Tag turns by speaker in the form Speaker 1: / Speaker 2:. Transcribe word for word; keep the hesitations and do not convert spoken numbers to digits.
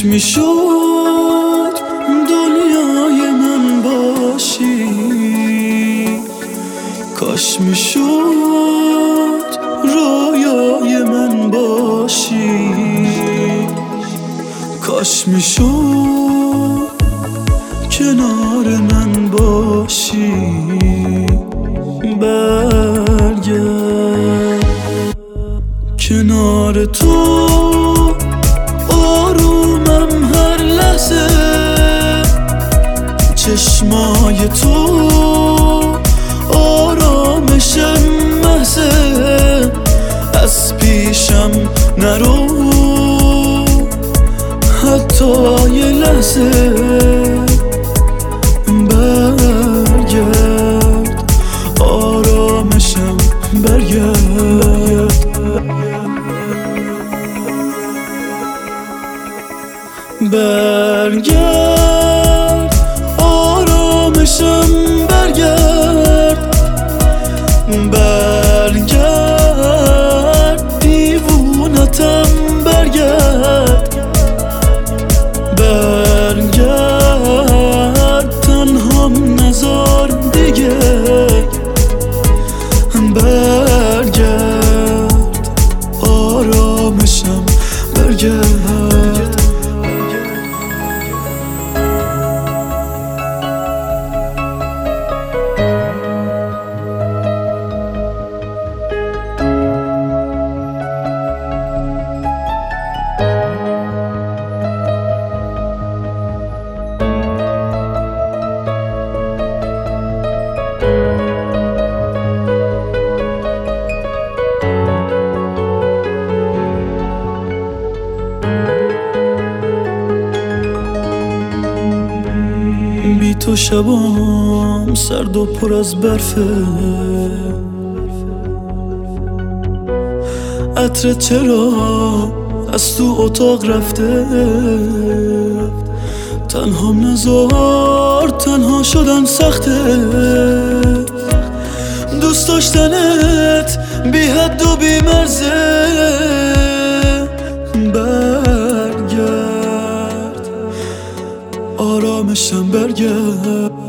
Speaker 1: کاش میشد دنیای من باشی، کاش میشد رویای من باشی، کاش میشد کنار من باشی. برگرد کنار تو آرومم هر لحظه، چشمای تو آرامشم محضه، از پیشم نرو حتی یه لحظه. برگرد آرامشم برگرد، برگرد آرامشم برگرد، برگرد دیوونتم برگرد، برگرد تنهام نذار دیگه، برگرد آرامشم برگرد. بی تو شبام سرد و پر از برفه، عطرت چرا از تو اتاق رفته، تنهام نذار تنها شدن سخته، دوست داشتنت بی حد و بی مرزه. برگرد آرامشم برگرد.